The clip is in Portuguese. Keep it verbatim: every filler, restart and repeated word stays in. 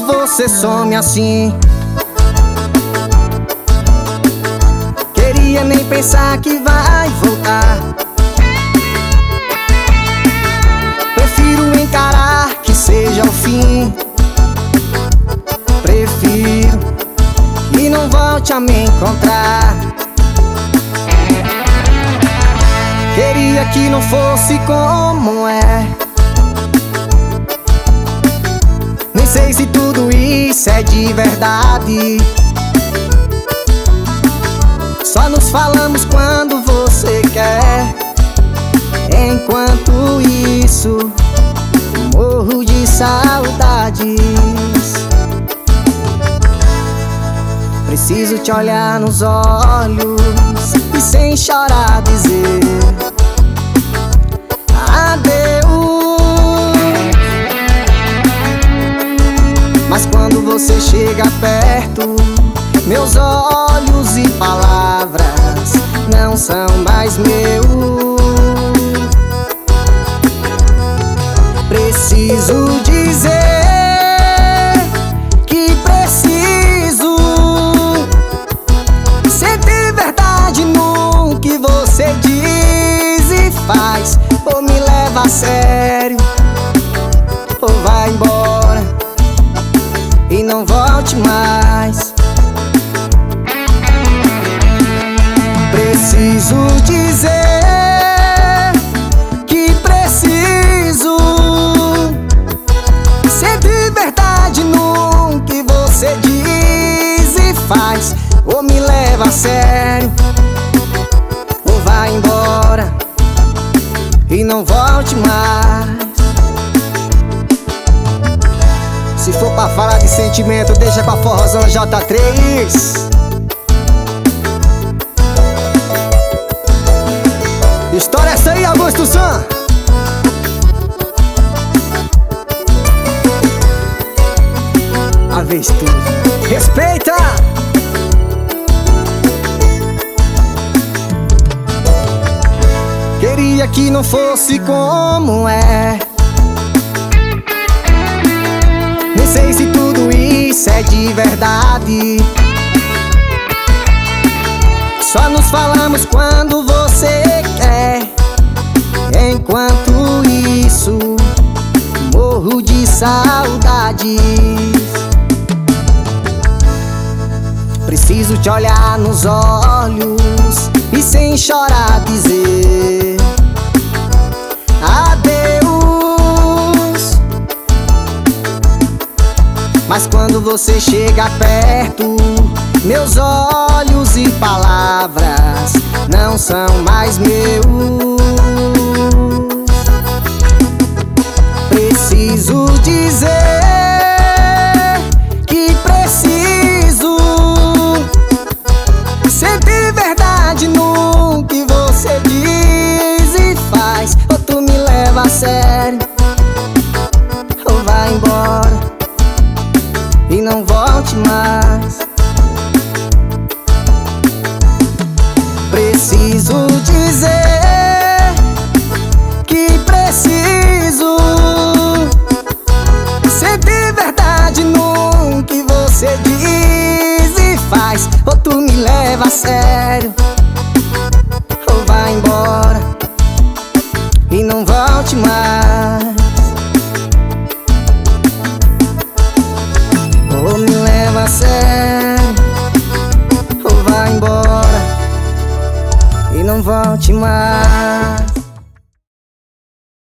você some assim. Queria nem pensar que vai voltar. Prefiro encarar que seja o fim. Prefiro que não volte a me encontrar. Queria que não fosse como é. Nem sei se tudo isso é de verdade. Só nos falamos quando você quer. Enquanto isso, morro de saudades. Preciso te olhar nos olhos e sem chorar dizer adeus. Mas quando você chega perto, meus olhos e palavras não são mais meus. Preciso dizer que preciso sentir verdade no que você diz e faz. Ou me leva a sério, ou vai embora e não volte mais. Preciso dizer que preciso sentir verdade no que você diz e faz. Ou me leva a sério, ou vai embora e não volte mais. Se for pra falar de sentimento, deixa com a Forrozão J três. História essa aí, Augusto San. Avestruz, respeita! Queria que não fosse como é. Nem sei se tudo isso é de verdade. Só nos falamos quando você quer. Enquanto isso, morro de saudades. Preciso te olhar nos olhos e sem chorar dizer adeus. Mas quando você chega perto, meus olhos e palavras não são mais meus. Preciso dizer que preciso sentir verdade no que você diz e faz. Ou tu me leva a sério, ou vai embora e não volte mais. Preciso dizer que preciso sentir verdade no que você diz e faz. Ou tu me leva a sério, ou vai embora e não volte mais. Ou me leva a sério, ou vai embora e não volte mais.